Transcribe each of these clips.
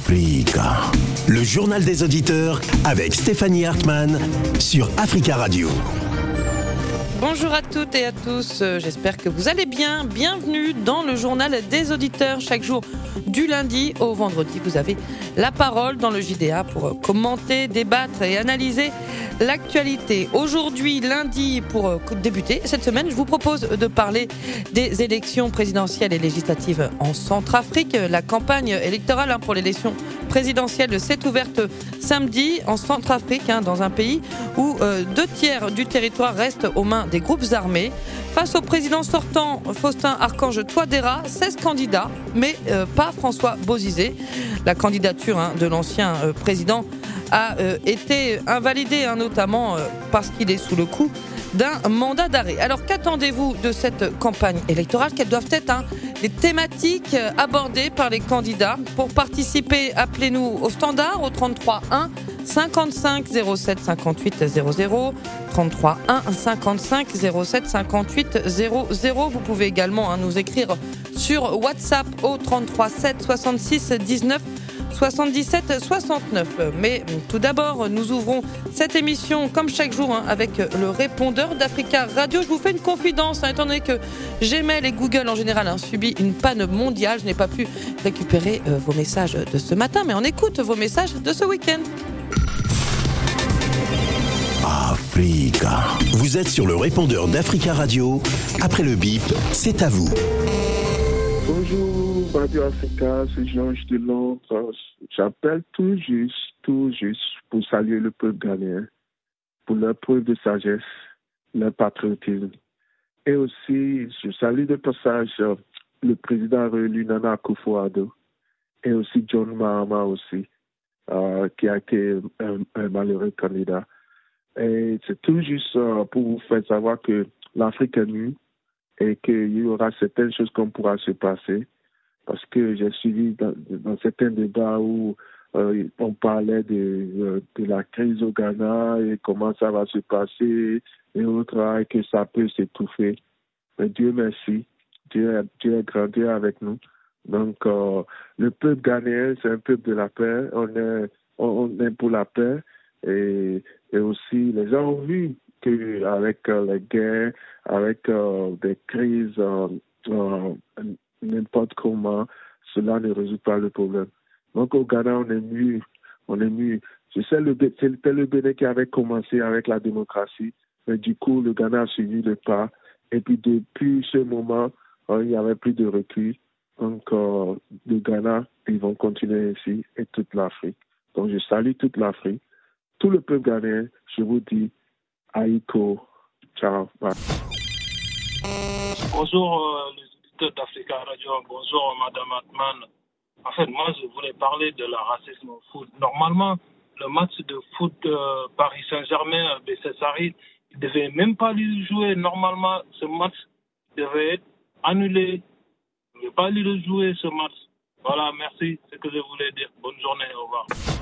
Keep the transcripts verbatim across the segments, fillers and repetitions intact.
Africa. Le journal des auditeurs avec Stéphanie Hartmann sur Africa Radio. Bonjour à toutes et à tous, j'espère que vous allez bien. Bienvenue dans le journal des auditeurs. Chaque jour, du lundi au vendredi, vous avez la parole dans le J D A pour commenter, débattre et analyser l'actualité. Aujourd'hui, lundi, pour débuter cette semaine, je vous propose de parler des élections présidentielles et législatives en Centrafrique. La campagne électorale pour l'élection présidentielle s'est ouverte samedi en Centrafrique, dans un pays où deux tiers du territoire restent aux mains des groupes armés. Face au président sortant, Faustin Archange Touadéra, seize candidats, mais euh, pas François Bozizé. La candidature hein, de l'ancien euh, président a euh, été invalidée, hein, notamment euh, parce qu'il est sous le coup d'un mandat d'arrêt. Alors qu'attendez-vous de cette campagne électorale? Quelles doivent être hein, les thématiques abordées par les candidats? Pour participer, appelez-nous au standard au trente-trois un cinquante-cinq zéro sept cinquante-huit zéro zéro, trente-trois un cinquante-cinq zéro sept cinquante-huit zéro zéro. Vous pouvez également hein, nous écrire sur WhatsApp au trente-trois sept soixante-six dix-neuf soixante-dix-sept soixante-neuf. Mais tout d'abord, nous ouvrons cette émission comme chaque jour hein, avec le répondeur d'Africa Radio. Je vous fais une confidence, hein, étant donné que Gmail et Google en général ont subi une panne mondiale, je n'ai pas pu récupérer euh, vos messages de ce matin, mais on écoute vos messages de ce week-end. Africa. Vous êtes sur le répondeur d'Africa Radio. Après le bip, c'est à vous. Bonjour, Radio Africa, c'est Georges de Londres. J'appelle tout juste, tout juste pour saluer le peuple ghanéen, pour leur preuve de sagesse, leur patriotisme. Et aussi, je salue de passage le président réélu Nana Akufo-Addo et aussi John Mahama aussi, euh, qui a été un, un malheureux candidat. Et c'est tout juste euh, pour vous faire savoir que l'Afrique est nue et qu'il y aura certaines choses qu'on pourra se passer. Parce que j'ai suivi dans, dans certains débats où euh, on parlait de, de la crise au Ghana et comment ça va se passer et autres, et que ça peut s'étouffer. Mais Dieu merci, Dieu, Dieu est grand, Dieu est avec nous. Donc euh, le peuple ghanéen, c'est un peuple de la paix, on est, on, on est pour la paix. Et, et aussi, les gens ont vu qu'avec euh, les guerres, avec euh, des crises, euh, euh, n'importe comment, cela ne résout pas le problème. Donc au Ghana, on est mieux, on est mieux. Je sais, le, c'était le Bénin qui avait commencé avec la démocratie, mais du coup, le Ghana a suivi le pas. Et puis depuis ce moment, euh, il n'y avait plus de recul. Donc euh, le Ghana, ils vont continuer ainsi, et toute l'Afrique. Donc je salue toute l'Afrique. Tout le peuple ghanéen, je vous dis, Aïko, ciao, bye. Bonjour euh, les auditeurs d'Africa Radio, bonjour Madame Hartmann. En fait, moi je voulais parler de la racisme au foot. Normalement, le match de foot euh, Paris Saint-Germain, B C Sarri, il ne devait même pas lui jouer. Normalement, ce match devait être annulé. Il ne devait pas lui jouer ce match. Voilà, merci, c'est ce que je voulais dire. Bonne journée, au revoir.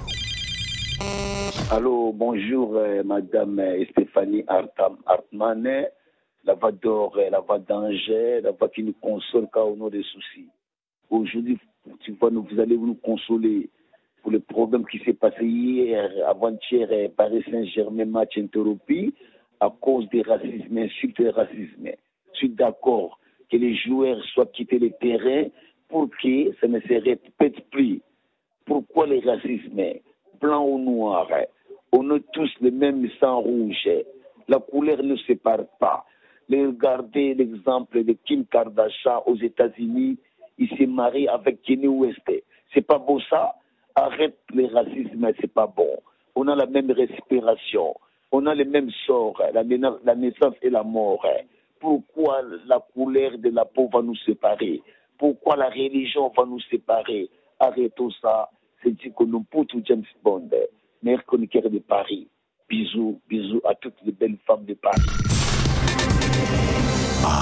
Allô, bonjour euh, Madame euh, Stéphanie Hartmann, la voix d'or, la voix d'Angers, la voix qui nous console quand on a des soucis. Aujourd'hui, tu vois, nous, vous allez nous consoler pour le problème qui s'est passé hier, avant-hier, Paris Saint-Germain, match interrompu à cause des racismes, insultes et racisme. Je suis d'accord que les joueurs soient quittés le terrain pour que ça ne se répète plus. Pourquoi les racismes? Blanc ou noir, on a tous le même sang rouge. La couleur ne sépare pas. Regardez l'exemple de Kim Kardashian aux États-Unis. Il s'est marié avec Kanye West. C'est pas beau ça? Arrête le racisme, c'est pas bon. On a la même respiration. On a le même sort, la, la naissance et la mort. Pourquoi la couleur de la peau va nous séparer? Pourquoi la religion va nous séparer? Arrêtons ça. C'est dit que nous pour tout James Bond, meilleur chroniqueur de Paris. Bisous, bisous à toutes les belles femmes de Paris.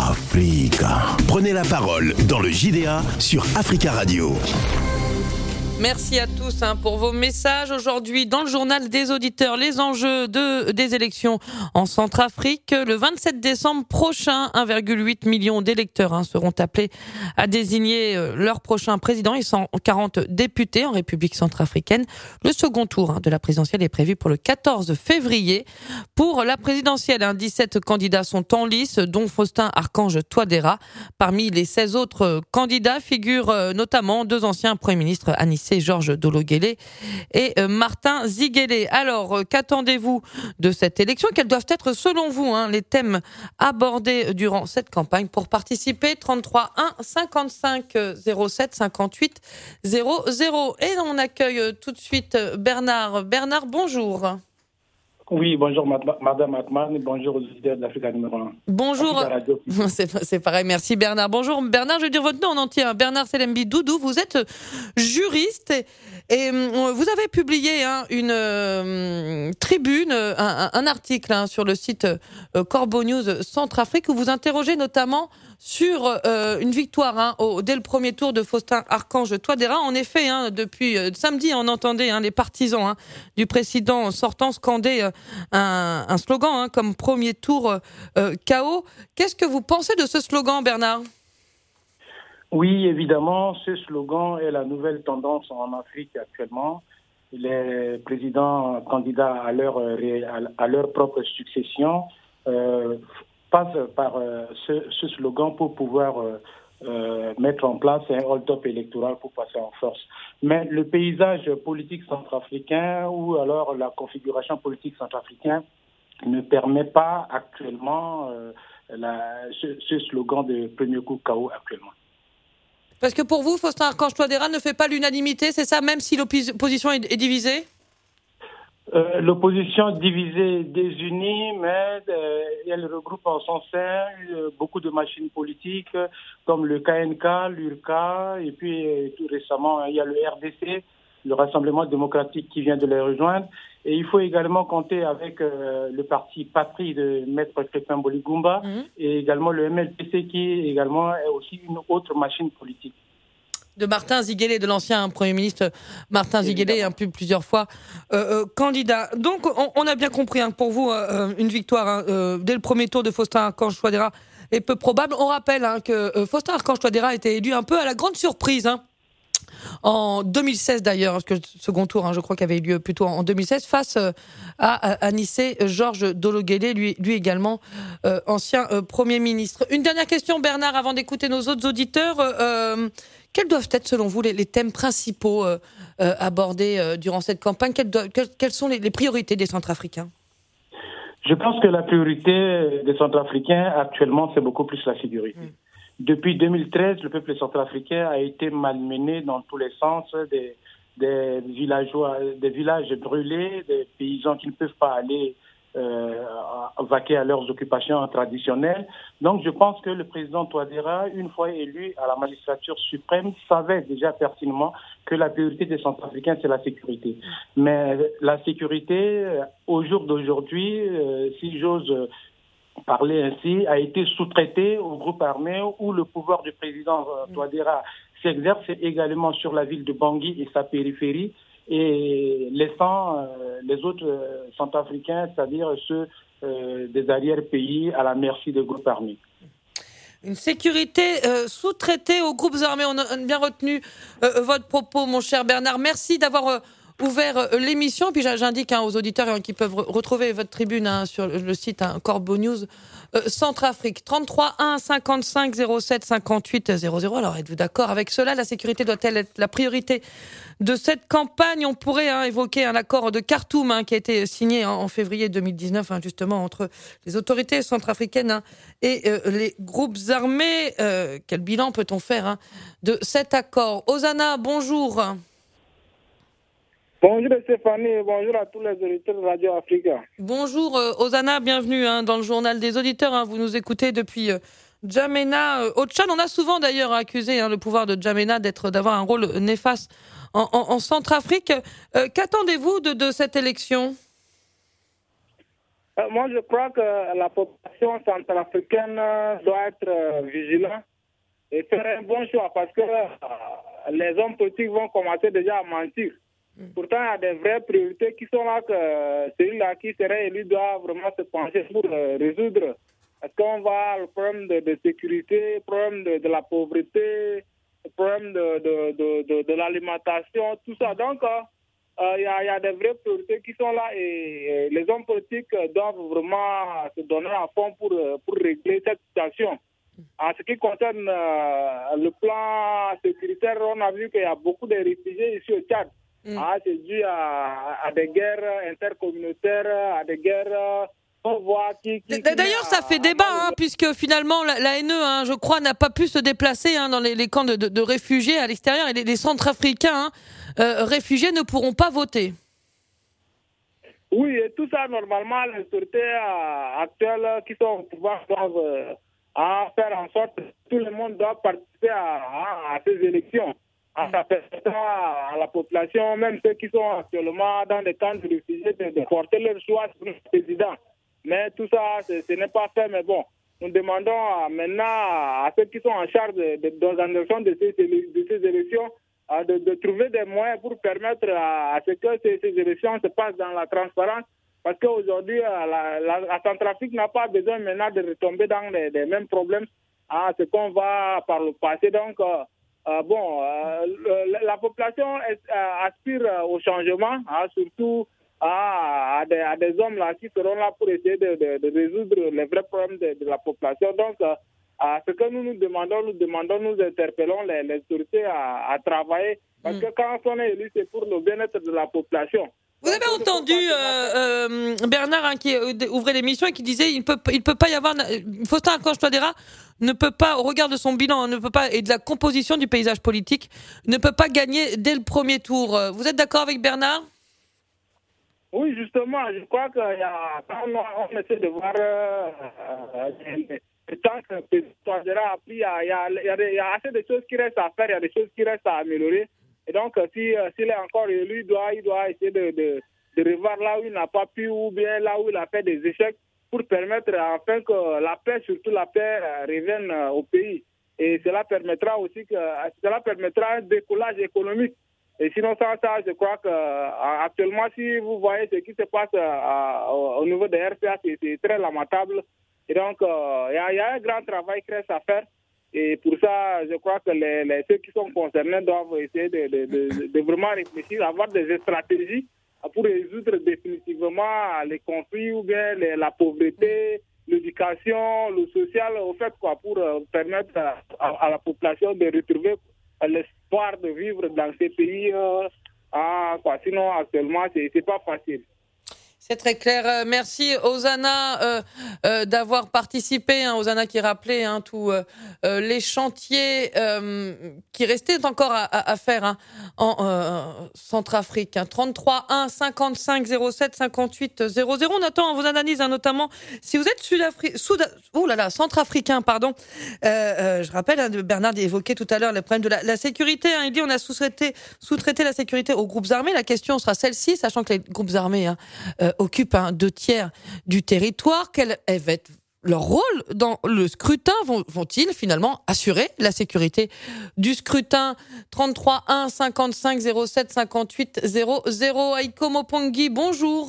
Africa. Prenez la parole dans le J D A sur Africa Radio. Merci à tous hein, pour vos messages. Aujourd'hui, dans le journal des auditeurs, les enjeux de, des élections en Centrafrique. Le vingt-sept décembre prochain, un virgule huit million d'électeurs hein, seront appelés à désigner leur prochain président et cent quarante députés en République centrafricaine. Le second tour hein, de la présidentielle est prévu pour le quatorze février. Pour la présidentielle, hein, dix-sept candidats sont en lice, dont Faustin Archange Touadéra. Parmi les seize autres candidats figurent euh, notamment deux anciens premiers ministres, Anissé Georges Dologuélé et euh, Martin Ziguélé. Alors, euh, qu'attendez-vous de cette élection? Quels doivent être, selon vous, hein, les thèmes abordés durant cette campagne? Pour participer, trente-trois un cinquante-cinq zéro sept cinquante-huit zéro zéro. Et on accueille tout de suite Bernard. Bernard, bonjour. Oui, bonjour Madame Atman, bonjour aux auditeurs de l'Africa numéro un. Bonjour, c'est, c'est pareil, merci Bernard. Bonjour Bernard, je vais dire votre nom en entier, hein. Bernard Selembi Doudou, vous êtes juriste et, et vous avez publié hein, une euh, tribune, un, un article hein, sur le site euh, Corbeau News Centrafrique où vous interrogez notamment sur euh, une victoire hein, au, dès le premier tour de Faustin Archange Touadéra. En effet, hein, depuis euh, samedi, on entendait hein, les partisans hein, du président sortant scander euh, un, un slogan hein, comme premier tour euh, K O. Qu'est-ce que vous pensez de ce slogan, Bernard ? Oui, évidemment, ce slogan est la nouvelle tendance en Afrique actuellement. Les présidents candidats à leur, à leur propre succession euh, passent par euh, ce, ce slogan pour pouvoir euh, euh, mettre en place un hold-up électoral pour passer en force. Mais le paysage politique centrafricain ou alors la configuration politique centrafricaine ne permet pas actuellement euh, la, ce, ce slogan de premier coup K O actuellement. Parce que pour vous, Faustin Archange Touadéra ne fait pas l'unanimité, c'est ça, même si l'opposition est, est divisée ? Euh, l'opposition divisée, désunie, mais euh, elle regroupe en son sein euh, beaucoup de machines politiques comme le K N K, l'U R K A, et puis euh, tout récemment, il y a le R D C, le Rassemblement démocratique qui vient de les rejoindre. Et il faut également compter avec euh, le parti Patrie de Maître Crépin Boligumba mmh. et également le M L P C qui également est aussi une autre machine politique. De Martin Ziguélé, de l'ancien Premier ministre Martin Ziguélé, un peu plusieurs fois euh, euh, candidat. Donc, on, on a bien compris hein, pour vous euh, une victoire hein, euh, dès le premier tour de Faustin Archange Touadéra est peu probable. On rappelle hein, que euh, Faustin Archange Touadéra a été élu un peu à la grande surprise. Hein, en deux mille seize d'ailleurs, parce que le second tour, hein, je crois qu'il avait eu lieu plutôt en deux mille seize, face euh, à Anissé Georges Dologuélé, lui, lui également euh, ancien euh, Premier ministre. Une dernière question, Bernard, avant d'écouter nos autres auditeurs. Euh, quels doivent être, selon vous, les, les thèmes principaux euh, euh, abordés euh, durant cette campagne? Quelles, doivent, quelles, quelles sont les, les priorités des Centrafricains? Je pense que la priorité des Centrafricains actuellement, c'est beaucoup plus la sécurité. Mmh. Depuis deux mille treize, le peuple centrafricain a été malmené dans tous les sens, des, des villageois, des villages brûlés, des paysans qui ne peuvent pas aller euh, vaquer à leurs occupations traditionnelles. Donc je pense que le président Touadéra, une fois élu à la magistrature suprême, savait déjà pertinemment que la priorité des Centrafricains, c'est la sécurité. Mais la sécurité, au jour d'aujourd'hui, euh, si j'ose parler ainsi, a été sous-traité au groupe armé où le pouvoir du président Touadéra s'exerce également sur la ville de Bangui et sa périphérie, et laissant euh, les autres euh, Centrafricains, c'est-à-dire ceux euh, des arrière-pays, à la merci des groupes armés. Une sécurité euh, sous-traitée aux groupes armés. On a bien retenu euh, votre propos, mon cher Bernard. Merci d'avoir euh, ouvert euh, l'émission. Puis j'indique hein, aux auditeurs hein, qui peuvent re- retrouver votre tribune hein, sur le site hein, Corbeau News euh, Centrafrique. trente-trois un cinquante-cinq zéro sept cinquante-huit zéro zéro. Alors êtes-vous d'accord avec cela? La sécurité doit-elle être la priorité de cette campagne? On pourrait hein, évoquer un accord de Khartoum hein, qui a été signé hein, en février deux mille dix-neuf, hein, justement, entre les autorités centrafricaines hein, et euh, les groupes armés. Euh, quel bilan peut-on faire hein, de cet accord? Osana, bonjour. Bonjour Stéphanie, bonjour à tous les auditeurs de Radio Africa. Bonjour euh, Osana, bienvenue hein, dans le journal des auditeurs. Hein, vous nous écoutez depuis euh, N'Djamena euh, au Tchad. On a souvent d'ailleurs accusé hein, le pouvoir de N'Djamena d'être, d'avoir un rôle néfaste en, en, en Centrafrique. Euh, qu'attendez-vous de, de cette élection? euh, Moi je crois que la population centrafricaine doit être euh, vigilante et faire un bon choix parce que euh, les hommes politiques vont commencer déjà à mentir. Pourtant, il y a des vraies priorités qui sont là que celui-là qui serait élu doit vraiment se pencher pour euh, résoudre. Est-ce qu'on va le problème de, de sécurité, le problème de, de la pauvreté, le problème de, de, de, de, de l'alimentation, tout ça. Donc, il euh, y, a, y a des vraies priorités qui sont là et, et les hommes politiques doivent vraiment se donner à fond pour, pour régler cette situation. En ce qui concerne euh, le plan sécuritaire, on a vu qu'il y a beaucoup de réfugiés ici au Tchad. Mm. Ah, c'est dû à, à des guerres intercommunautaires, à des guerres... On voit qui, qui, D'ailleurs, ça fait débat, hein, puisque finalement, la, la N E, hein, je crois, n'a pas pu se déplacer hein, dans les, les camps de, de, de réfugiés à l'extérieur. Et les, les Centrafricains hein, euh, réfugiés ne pourront pas voter. Oui, et tout ça, normalement, les autorités euh, actuelles qui sont au pouvoir doivent euh, faire en sorte que tout le monde doit participer à, à, à ces élections. En s'apercevant à la population, même ceux qui sont actuellement dans des camps de réfugiés, de, de porter leur choix sur le président. Mais tout ça, ce n'est pas fait. Mais bon, nous demandons à, maintenant à ceux qui sont en charge de, de, de l'organisation de ces, de ces élections de, de trouver des moyens pour permettre à, à ce que ces, ces élections se passent dans la transparence. Parce qu'aujourd'hui, la, la, la Centrafrique n'a pas besoin maintenant de retomber dans les, les mêmes problèmes à ce qu'on va par le passé. Donc, euh, euh, bon, euh, le, la population est, euh, aspire au changement, hein, surtout à, à, des, à des hommes là qui seront là pour essayer de, de, de résoudre les vrais problèmes de, de la population. Donc, euh, à ce que nous nous demandons, nous demandons, nous interpellons les, les autorités à, à travailler. Parce mmh. que quand on est élu, c'est pour le bien-être de la population. Vous avez Donc, entendu euh, euh, Bernard hein, qui ouvrait l'émission et qui disait il peut il peut pas y avoir Faustin Archange Touadéra ne peut pas au regard de son bilan ne peut pas et de la composition du paysage politique ne peut pas gagner dès le premier tour. Vous êtes d'accord avec Bernard? Oui, justement, je crois qu'il y a quand on essaie de voir euh, le temps que Touadéra a pris, il y a, il y, a, il y, a, il y a assez de choses qui restent à faire, il y a des choses qui restent à améliorer. Et donc, si, s'il est encore élu, il doit, il doit essayer de, de, de revoir là où il n'a pas pu ou bien là où il a fait des échecs pour permettre enfin que la paix, surtout la paix, revienne au pays. Et cela permettra aussi que, cela permettra un décollage économique. Et sinon, ça, ça je crois que actuellement, si vous voyez ce qui se passe à, au niveau des R C A, c'est, c'est très lamentable. Et donc, il euh, y, y a un grand travail qui reste à faire. Et pour ça, je crois que les, les, ceux qui sont concernés doivent essayer de, de, de, de vraiment réfléchir, avoir des stratégies pour résoudre définitivement les conflits ou bien les, la pauvreté, l'éducation, le social, au fait, quoi, pour euh, permettre à, à, à la population de retrouver l'espoir de vivre dans ces pays. Euh, ah, quoi. Sinon, actuellement, c'est, c'est pas facile. C'est très clair. Merci Ozana euh, euh, d'avoir participé. Hein, Ozana qui rappelait hein, tous euh, euh, les chantiers euh, qui restaient encore à, à, à faire hein, en euh, Centrafrique. Hein. trente-trois un cinquante-cinq zéro sept cinquante-huit zéro zéro. On attend hein, vos analyses, hein, notamment si vous êtes Sud-Afri- Souda- oh là là, centrafricain, pardon. Euh, euh, je rappelle, hein, Bernard évoquait tout à l'heure le problème de la, la sécurité. Hein. Il dit on a sous-traité, sous-traité la sécurité aux groupes armés. La question sera celle-ci, sachant que les groupes armés hein, euh, occupent hein, deux tiers du territoire. Quel va être leur rôle dans le scrutin? Vont, vont-ils finalement assurer la sécurité du scrutin? Trente-trois un cinquante-cinq zéro sept cinquante-huit zéro zéro. Aiko Mopongi, bonjour.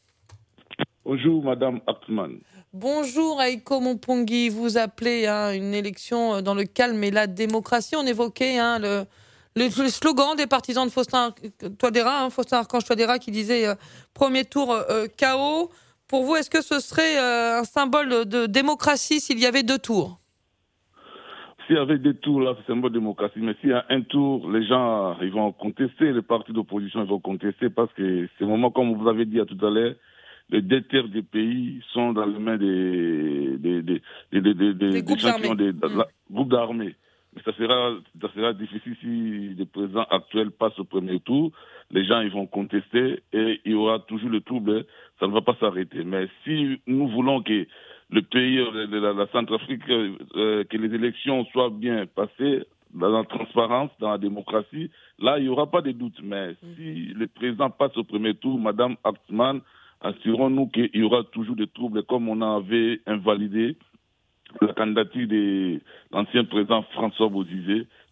Bonjour Madame Hartmann. Bonjour Aiko Mopongi. Vous appelez hein, une élection dans le calme et la démocratie. On évoquait hein, le Le, le slogan des partisans de Faustin Touadéra, hein, Faustin Archange Touadéra qui disait euh, premier tour euh, K O. Pour vous, est-ce que ce serait euh, un symbole de, de démocratie s'il y avait deux tours? S'il y avait deux tours, là, c'est un symbole de démocratie. Mais s'il y a un tour, les gens ils vont contester, les partis d'opposition ils vont contester parce que c'est moment, comme vous avez dit tout à l'heure, les deux tiers des pays sont dans les mains des, des, des, des, des, des, des, des groupes champions des mmh. groupes d'armées. Mais ça sera, ça sera difficile si le président actuel passe au premier tour. Les gens ils vont contester et il y aura toujours le trouble. Ça ne va pas s'arrêter. Mais si nous voulons que le pays, la, la Centrafrique, euh, que les élections soient bien passées dans la transparence, dans la démocratie, là il n'y aura pas de doute. Mais mmh. si le président passe au premier tour, Madame Hartmann, assurons-nous qu'il y aura toujours des troubles comme on avait invalidé la candidature de l'ancien président François Bozizé,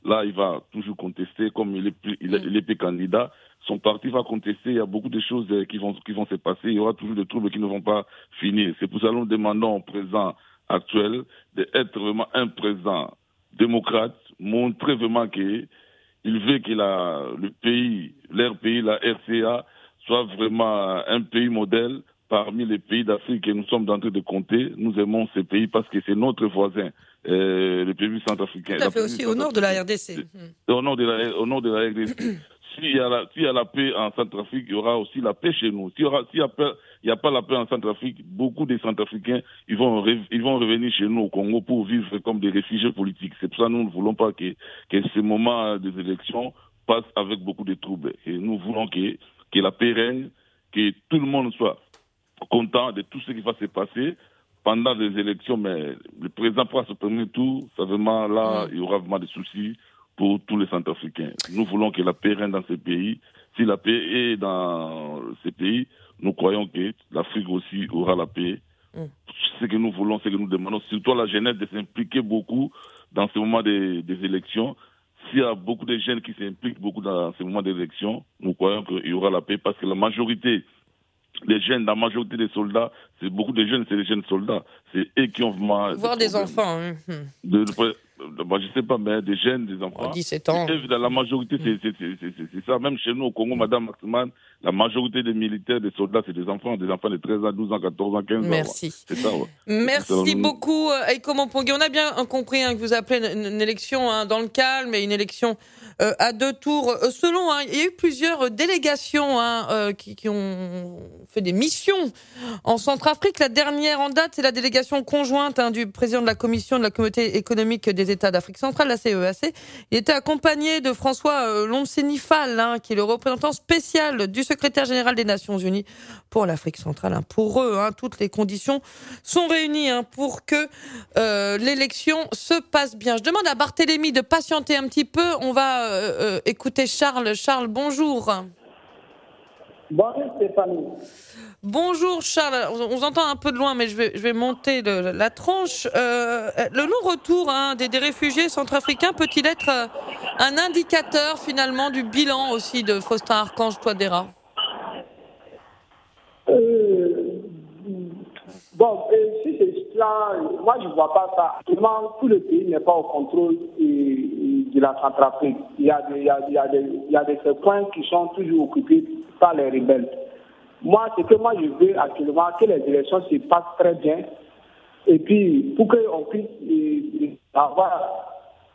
là, il va toujours contester, comme il est, il est, il est plus candidat. Son parti va contester, il y a beaucoup de choses qui vont, qui vont se passer, il y aura toujours des troubles qui ne vont pas finir. C'est pour ça que nous demandons au président actuel d'être vraiment un président démocrate, montrer vraiment qu'il veut que la, le pays, leur pays, la R C A, soit vraiment un pays modèle parmi les pays d'Afrique que nous sommes en train de compter. Nous aimons ces pays parce que c'est notre voisin, euh, le pays centrafricain. Tout à fait, aussi au nord de la R D C. Au nord de la, au nord de la R D C. S'il y a la, s'il y a la paix en Centrafrique, il y aura aussi la paix chez nous. S'il y aura, s'il y a pas, il y a pas la paix en Centrafrique, beaucoup de Centrafricains, ils vont, ils vont revenir chez nous au Congo pour vivre comme des réfugiés politiques. C'est pour ça que nous ne voulons pas que, que ce moment des élections passe avec beaucoup de troubles. Et nous voulons que, que la paix règne, que tout le monde soit content de tout ce qui va se passer pendant les élections. Mais le président pourra se premier tour, ça vraiment là, il y aura vraiment des soucis pour tous les Centrafricains. Nous voulons que la paix règne dans ces pays. Si la paix est dans ces pays, nous croyons que l'Afrique aussi aura la paix. Mm. Ce que nous voulons, ce que nous demandons, surtout à la jeunesse de s'impliquer beaucoup dans ce moment des, des élections. S'il y a beaucoup de jeunes qui s'impliquent beaucoup dans ce moment d'élection, nous croyons qu'il y aura la paix parce que la majorité des jeunes, la majorité des soldats, c'est beaucoup de jeunes, c'est des jeunes soldats. C'est eux qui ont vraiment... Voir des, des enfants. Hein. De, de, Bah, je sais pas, mais des jeunes, des enfants. dix-sept ans. Et, la majorité, c'est, c'est, c'est, c'est, c'est ça. Même chez nous, au Congo, Madame Maxman, la majorité des militaires, des soldats, c'est des enfants. Des enfants de treize ans, douze ans, quatorze ans, quinze ans. Merci. Ouais. C'est ça, ouais. Merci c'est ça, beaucoup, Eiko Mompongi. On a bien compris hein, que vous appelez une, une élection hein, dans le calme et une élection euh, à deux tours. Euh, selon, hein, il y a eu plusieurs délégations hein, euh, qui, qui ont fait des missions en Centrafrique. La dernière en date, c'est la délégation conjointe hein, du président de la commission de la communauté économique des États d'Afrique centrale, la C E A C. Il était accompagné de François euh, Lonsenifal, hein, qui est le représentant spécial du secrétaire général des Nations Unies pour l'Afrique centrale. Hein. Pour eux, hein, toutes les conditions sont réunies hein, pour que euh, l'élection se passe bien. Je demande à Barthélémy de patienter un petit peu. On va euh, euh, écouter Charles. Charles, bonjour. Bonjour Stéphanie. Bonjour Charles, on vous entend un peu de loin mais je vais, je vais monter le, la tranche. Euh, le non-retour hein, des, des réfugiés centrafricains peut-il être euh, un indicateur finalement du bilan aussi de Faustin Archange Touadéra ? euh, Bon, euh, si c'est cela, moi je ne vois pas ça. Actuellement, tout le pays n'est pas au contrôle euh, de la Centrafrique. Il y a des, il y a, il y a des, il y a des points qui sont toujours occupés par les rebelles. Moi, c'est que moi, je veux actuellement que les élections se passent très bien. Et puis, pour qu'on puisse euh, avoir...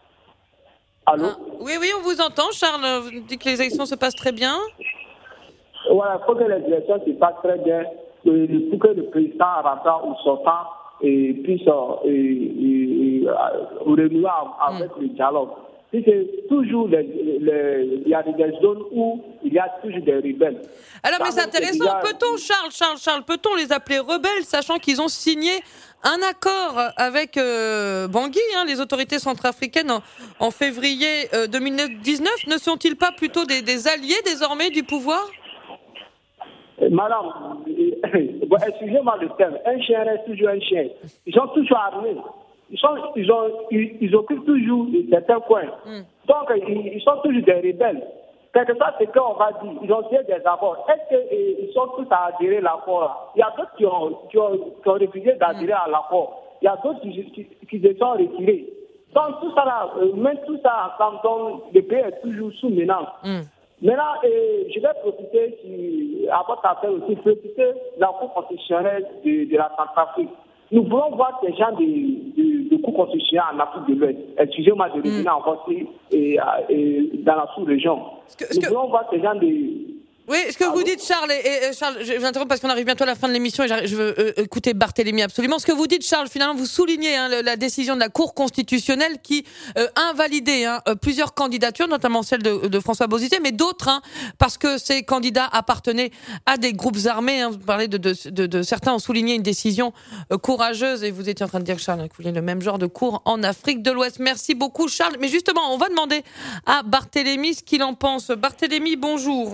Allô ah, Oui, oui, on vous entend, Charles. Vous dites que les élections se passent très bien. Voilà, il faut que les élections se passent très bien. Euh, pour que le président rentrant ou sortant et puisse euh, et, et, euh, renouer avec mm. le dialogue. Si c'est toujours, les, les, il y a des zones où il y a toujours des rebelles. Alors, mais c'est intéressant. Déjà... Peut-on, Charles, Charles, Charles, peut-on les appeler rebelles, sachant qu'ils ont signé un accord avec euh, Bangui, hein, les autorités centrafricaines, en, en février euh, deux mille dix-neuf. Ne sont-ils pas plutôt des, des alliés désormais du pouvoir ? Madame, bon, excusez-moi le terme, un chien reste toujours un chien. Ils sont toujours armés. Ils, sont, ils, ont, ils, ils occupent toujours certains coins. Mm. Donc, ils, ils sont toujours des rebelles. Quelque part, c'est qu'on va dire, ils ont fait des accords. Est-ce qu'ils sont tous à adhérer à l'accord? Il y a d'autres qui ont, qui ont, qui ont refusé d'adhérer mm. à l'accord. Il y a d'autres qui, qui, qui se sont retirés. Donc, tout ça, là, même tout ça ensemble, donc, le pays est toujours sous menace. Mm. Maintenant, euh, je vais profiter, si, à votre appel aussi, profiter de la Cour constitutionnelle de, de la Centrafrique. Nous voulons voir ces gens de, de, de Cour constitutionnelle en Afrique de l'Ouest. Excusez-moi de revenir mm. encore et, et, et, dans la sous-région. Que, Nous que... voulons voir ces gens de... Oui, ce que vous dites, Charles, et, et Charles, je vous interromps parce qu'on arrive bientôt à la fin de l'émission et je veux euh, écouter Barthélémy absolument. Ce que vous dites, Charles, finalement, vous soulignez hein, le, la décision de la Cour constitutionnelle qui euh, invalidait hein, plusieurs candidatures, notamment celle de, de François Bozizé, mais d'autres, hein, parce que ces candidats appartenaient à des groupes armés. Hein, vous parlez de, de, de, de certains ont souligné une décision euh, courageuse et vous étiez en train de dire, Charles, hein, que vous vouliez le même genre de cours en Afrique de l'Ouest. Merci beaucoup, Charles. Mais justement, on va demander à Barthélémy ce qu'il en pense. Barthélémy, bonjour.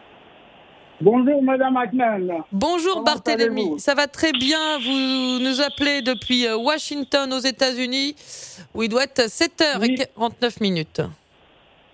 Bonjour Madame Agnan. Bonjour Comment Barthélémy, ça va très bien, vous nous appelez depuis Washington aux États-Unis où il doit être sept heures quarante-neuf minutes.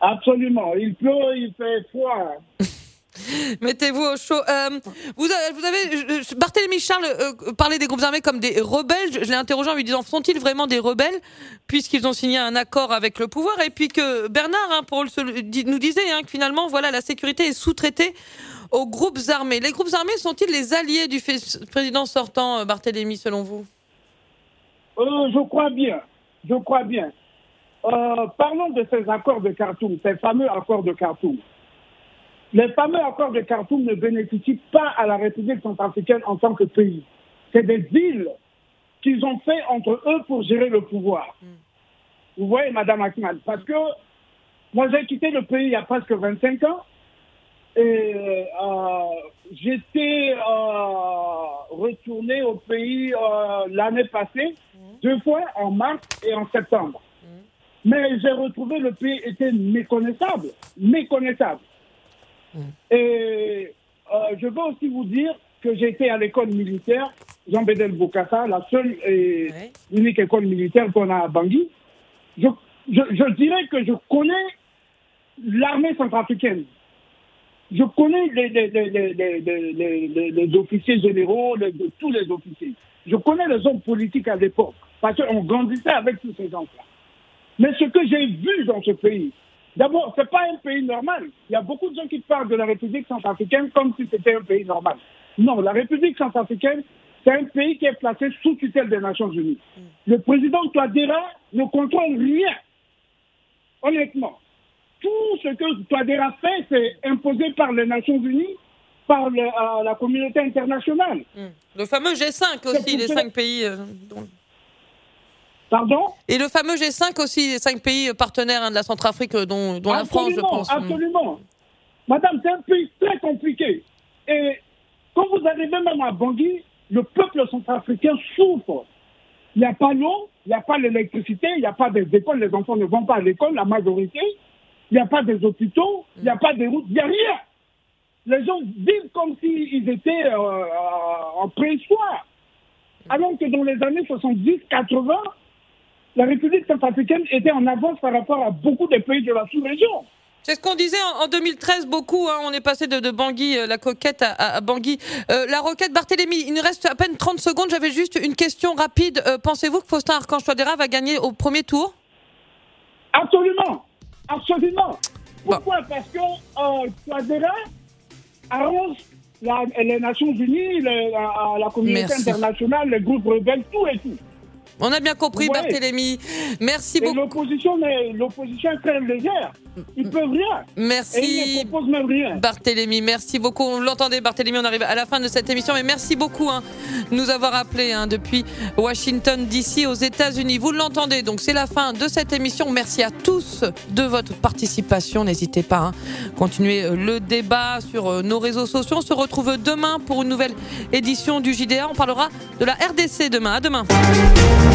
Absolument. Il pleut, il fait froid. Mettez-vous au chaud. Euh, vous avez, vous avez Barthélémy Charles euh, parlait des groupes armés comme des rebelles. Je, je l'ai interrogé en lui disant, sont-ils vraiment des rebelles puisqu'ils ont signé un accord avec le pouvoir? Et puis que Bernard, hein, pour le, nous disait hein, que finalement, voilà, la sécurité est sous-traitée aux groupes armés. Les groupes armés sont-ils les alliés du fait, président sortant, Barthélémy, selon vous? euh, Je crois bien. Je crois bien. Euh, parlons de ces accords de Khartoum, ces fameux accords de Khartoum. Les fameux accords de Khartoum ne bénéficient pas à la République centrafricaine en tant que pays. C'est des deals qu'ils ont fait entre eux pour gérer le pouvoir. Mm. Vous voyez, Madame Akmal, parce que moi j'ai quitté le pays il y a presque vingt-cinq ans et euh, j'étais euh, retourné au pays euh, l'année passée, mm. deux fois, en mars et en septembre. Mm. Mais j'ai retrouvé le pays était méconnaissable, méconnaissable. Et euh, je veux aussi vous dire que j'ai été à l'école militaire Jean Bédel Bokassa, la seule et ouais. unique école militaire qu'on a à Bangui. Je, je, je dirais que je connais l'armée centrafricaine. Je connais les, les, les, les, les, les, les, les officiers généraux, les, tous les officiers. Je connais les hommes politiques à l'époque, parce qu'on grandissait avec tous ces gens-là. Mais ce que j'ai vu dans ce pays, d'abord, ce n'est pas un pays normal. Il y a beaucoup de gens qui parlent de la République centrafricaine comme si c'était un pays normal. Non, la République centrafricaine, c'est un pays qui est placé sous tutelle des Nations Unies. Mm. Le président Touadéra ne contrôle rien. Honnêtement. Tout ce que Touadéra fait, c'est imposé par les Nations Unies, par le, euh, la communauté internationale. Mm. Le fameux G cinq aussi, les cinq pays... Euh, dont... Pardon ? Et le fameux G cinq aussi, les cinq pays partenaires hein, de la Centrafrique, dont, dont la France, je pense. Absolument. Madame, c'est un pays très compliqué. Et quand vous arrivez même à Bangui, le peuple centrafricain souffre. Il n'y a pas l'eau, il n'y a pas l'électricité, il n'y a pas des écoles, les enfants ne vont pas à l'école, la majorité. Il n'y a pas des hôpitaux, il n'y a pas des routes, il n'y a rien. Les gens vivent comme s'ils étaient euh, en préhistoire. Alors que dans les années soixante-dix quatre-vingts, la République centrafricaine était en avance par rapport à beaucoup de pays de la sous-région. C'est ce qu'on disait en deux mille treize beaucoup. Hein, on est passé de, de Bangui, euh, la coquette, à, à Bangui. Euh, la roquette, Barthélémy, il nous reste à peine trente secondes. J'avais juste une question rapide. Euh, pensez-vous que Faustin Archange Touadéra va gagner au premier tour ? Absolument. Absolument. Pourquoi ? Bon. Parce que euh, Touadéra arrange la, les Nations Unies, le, la, la communauté Merci. internationale, les groupes rebelles, tout et tout. On a bien compris, ouais. Barthélémy. Merci et beaucoup. L'opposition, l'opposition est très légère. Ils ne peuvent rien. Merci. Et ils ne proposent même rien. Barthélémy, merci beaucoup. Vous l'entendez, Barthélémy, on arrive à la fin de cette émission. Mais merci beaucoup hein, de nous avoir appelés hein, depuis Washington, D C, aux États-Unis. Vous l'entendez, donc c'est la fin de cette émission. Merci à tous de votre participation. N'hésitez pas à hein, continuer le débat sur nos réseaux sociaux. On se retrouve demain pour une nouvelle édition du J D A. On parlera de la R D C demain. À demain.